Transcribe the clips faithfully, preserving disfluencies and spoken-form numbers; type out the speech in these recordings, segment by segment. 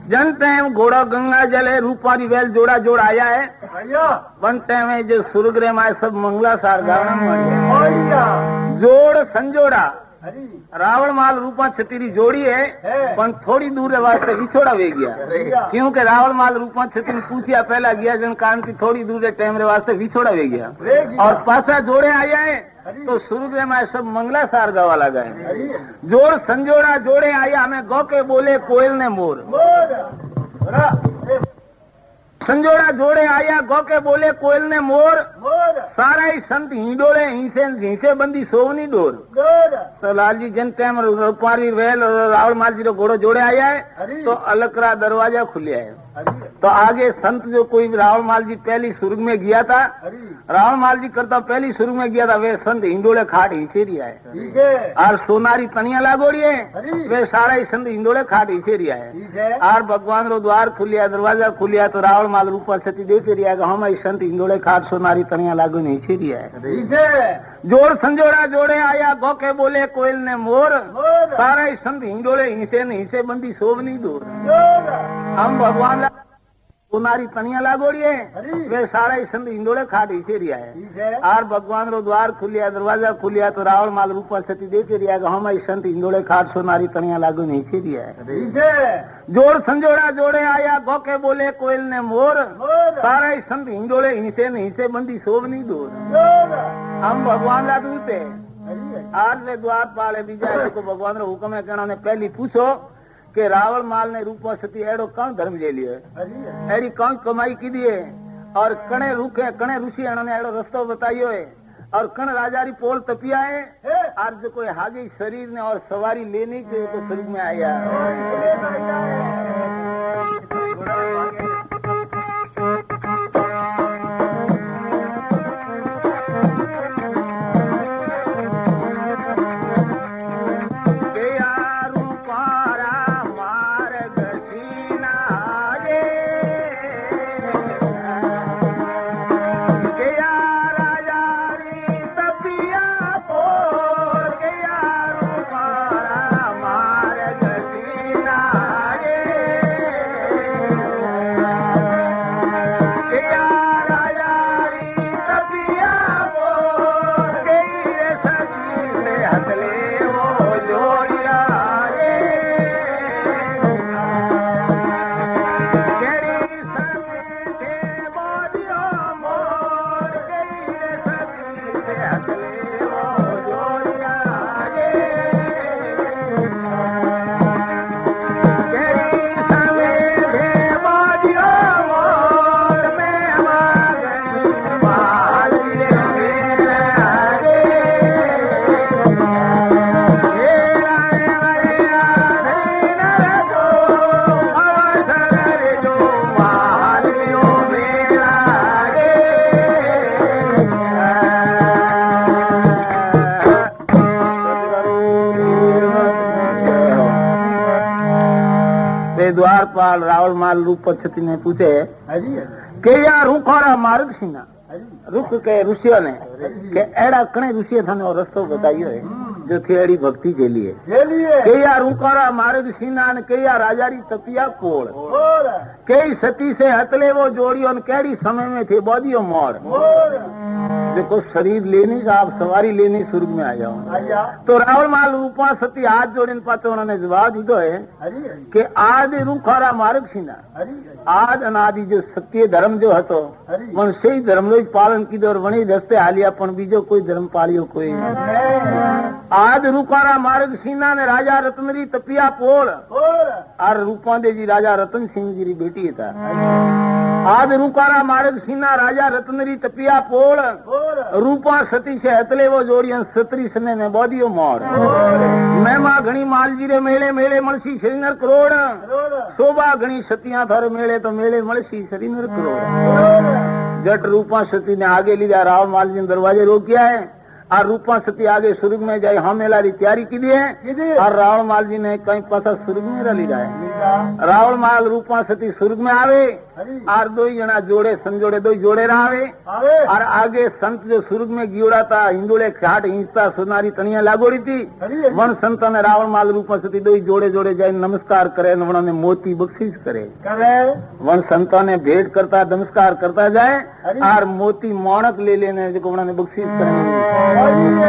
जन टाइम घोड़ा गंगा जल है, रूपारी वेल जोड़ा जोड़ आया है। वन टाइम है जो सुरग्रह में सब मंगला सार गावना जोड़ संजोड़ा रावण माल रूपा छतरी जोड़ी है, पर थोड़ी दूर वास्ते विछोड़ा वे गया, क्योंकि रावण माल रूपा छतरी पूछिया पहला गया जन कारण की थोड़ी दूर टाइम रे वास्ते विछोड़ा वे गया और पासा जोड़े आया है तो सुरग्रह में सब मंगला सार गावा लगा है। जोड़ संजोड़ा जोड़े आया हमें गौ के बोले कोयल ने मोर, संजोड़ा जोड़े आया गौ के बोले कोयल ने मोर, सारा ही संत हिंडोले हिंसे हिंसे बंदी सोवनी डोर। तो लालजी जन टाइम रूपारी वेल और रावण माल जी रो घोड़ो जोड़े आया है तो अलकरा दरवाजा खुलिया है। तो आगे संत जो कोई रावण माल जी पहली सुर्ग में गया था, रावण माल जी करता पहली सुर्ग में गया था, वे संत हिंडोले खाट हिंसे रिया है और सोनारी तनिया लागोड़ी है, वे सारा ही संत हिंडोले खाट हिंसे रिया है। और भगवान रो द्वार खुलिया दरवाजा खुलिया तो रावण माल रूपा छती देख रिया है हम संत हिंडोले खाट सोनारी तनिया लागो हिंसे रिया है। जोड़ संजोड़ा जोड़े आया गौ के बोले कोयल ने मोर, सारा ही संत हिंडोले हिंसे न हिंसे बंदी सोवनी दूर। हम भगवान सोनारी तनिया लागोड़ी है, वे सारा ही संत हिंडोले खाट हिंसे रिया है। और भगवान रो द्वार खुलिया दरवाजा खुलिया तो रावण माल रूपा छती देख रिया है हम संत हिंडोले खाट सोनारी तनिया लागो हिंसे रिया है। जोड़ संजोड़ा जोड़े आया गौ के बोले कोयल ने मोर, सारा ही संत हिंडोले हिंसे न हिंसे बंदी सोवनी दूर। हम भगवान ला दूत है आज ले द्वार पाले बीजा को भगवान रो हुक्म है कहना ने पहली पूछो कि रावण माल ने रूपा सती एड़ो कौन धर्म ले लियो है, एड़ी कौन कमाई की दिए और कणे रुके कणे ऋषि ने एड़ो रस्तो बताइयो है और कण राजारी पोल तपिया है और जो कोई हागे शरीर ने और सवारी लेने के तो शरीर में आया। द्वारपाल रावण माल रूप छती ने पूछे के यार रुखारा मार्ग सीना रुक के ऋषियों ने के एड़ा कणे ऋषि थाने और रस्तो बताइयो है जो थी एड़ी भक्ति के लिए के यार रुखारा मार्ग सीना ने के यार राजारी तपिया कोल के सती से हतले वो जोड़ियो ने केड़ी समय में थे बोदियो मोड़ देखो शरीर लेने का आप सवारी लेने स्वर्ग में आ जाओ। तो रावण माल रूपा सती हाथ जोड़े पाते उन्होंने जवाब दीदो है कि आदि रुखारा मार्ग सीना आज अनादि जो सत्य धर्म जो हतो मन से ही धर्म रो पालन की और वणी रस्ते हालिया पण बीजो कोई धर्म पालियो कोई आज रुखारा मार्ग सीना ने राजा रत्नरी तपिया पोल और रूपांदे जी राजा रतन सिंह जी री बेटी था। आज रुखारा मार्ग सीना राजा रत्नरी तपिया पोल रूपा सती से हतले वो जोड़ियन सतरी सने ने बोदियो मोर महिमा घणी मालजी रे मेले मेले मलसी श्रीनर करोड़ शोभा घणी सतियां थारे मेले तो मेले मलसी श्रीनर करोड़। जट रूपा सती ने आगे लिया रावण मालजी ने दरवाजे रोक किया है और रूपा सती आगे स्वर्ग में जाए हम मेला री तैयारी की दी है और रावण माल जी ने कहीं पासा स्वर्ग में ली जाए। रावण माल रूपा सती स्वर्ग में आवे और दो ही जना जोड़े संजोड़े दो ही जोड़े रहे और आगे संत जो सुर्ग में गियोड़ा था हिंदुड़े खाट हिंसता सोनारी तनिया लागोड़ी थी वन संत ने रावण माल रूप में सती दो ही जोड़े जोड़े जाए नमस्कार करे उन्होंने मोती बख्शीश करे वन संतों ने भेंट करता नमस्कार करता जाए और मोती मौणक ले लेने जो उन्होंने बख्शीश करे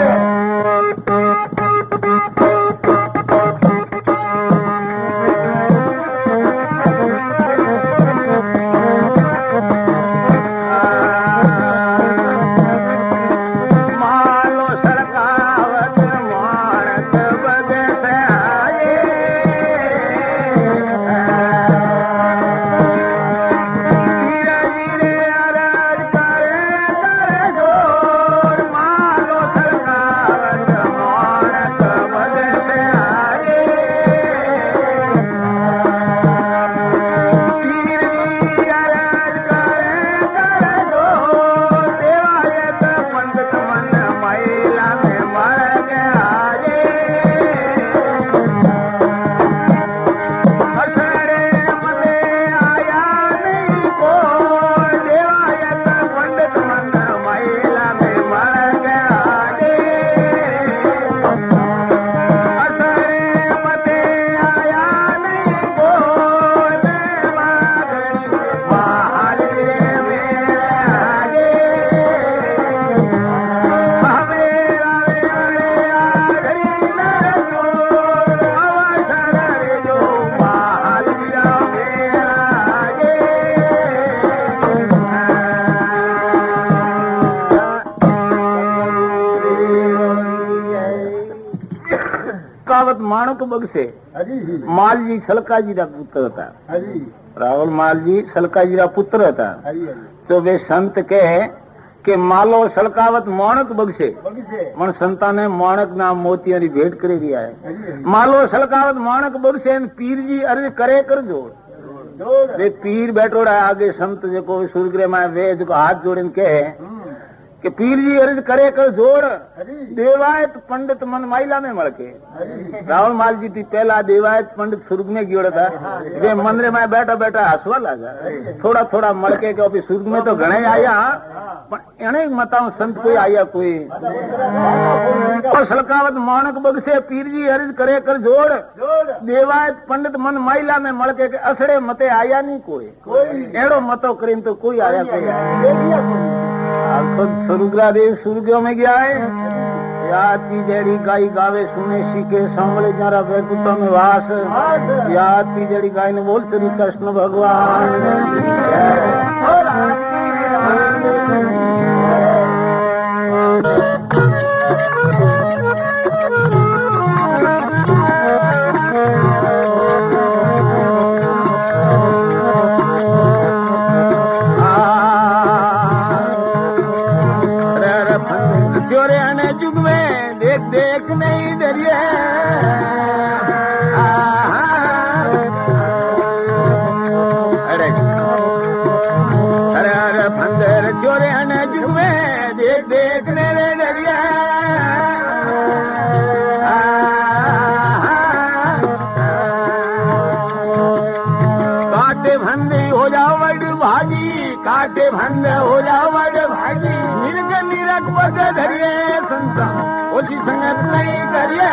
माणक बगसे माल जी सलका जी का पुत्र था रावल माल जी सलका जी का पुत्र था तो वे संत कहे कि मालो सलकावत माणक बगसे मन संता ने माणक नाम मोतिया की भेंट करे दिया है मालो सलकावत माणक बगसे पीर जी अर्ज करे कर जोड़ वे पीर बैठोड़ा आगे संत जो सूर्य में वे जो हाथ जोड़े कहे कि पीर जी अर्ज करे कर जोड़ देवायत पंडित मन माइला में मड़के रावण माल जी थी पहला देवायत पंडित सुर्ग में गियोड़ा था वे मंदिर में बैठा बैठा हसवा लगा थोड़ा थोड़ा मड़के के अभी सुर्ग में तो घणे आया एने मताओ संत कोई आया कोई और सलकावत मानक बग से पीर जी अर्ज करे कर जोड़ देवायत पंडित मन माइला में मड़के के असड़े मते आया नहीं कोई एड़ो मतो करीन तो कोई आया कोई सुरुग्रा देव सुर्गो में गया है याद की जड़ी गाय गावे सुने सीखे सांवले जरा बैकुता में वास याद की जड़ी गाय ने बोल श्री कृष्ण भगवान देख नहीं दरिया अरे अरे अरे बंदर चोरे आने जुग में देख देखने दरिया काटे भंदे हो जाओ बड़ भाजी काटे भंदे हो जाओ बड़ भाजी मिर्ग निरक बद धरिए संसा ओसी संगत नहीं करिए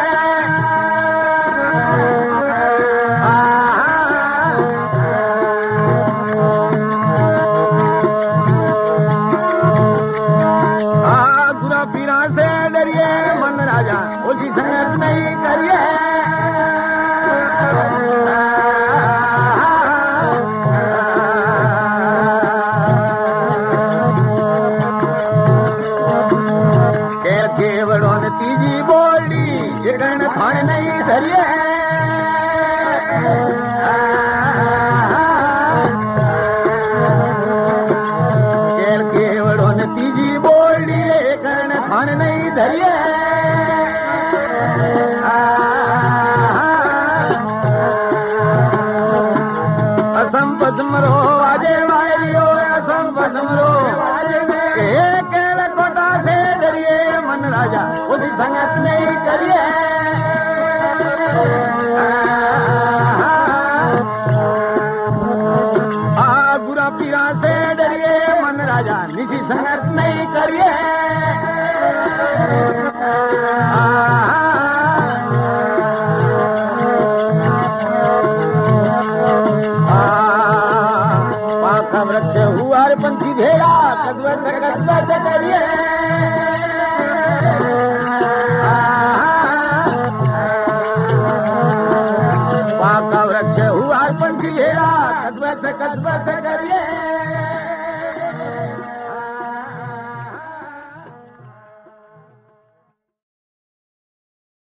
गुरा पीरा से डरिए मन राजा ओसी संगत नहीं करिए तीजी बोली जगन खान नहीं धरिए केर केवड़ों ने तीजी बोली जगन खान नहीं धरिए असम पद्मरो आजे वायरियो असम पद्मरो राजा उसकी संगत नहीं करिए आ गुरा किसी संगत नहीं करिए पाखा वृक्ष हुआ पंछी भेड़ा कदवा से कदवा से करिए पाखा वृक्ष हुआ पंछी भेड़ा कदवा से कदवा से करिए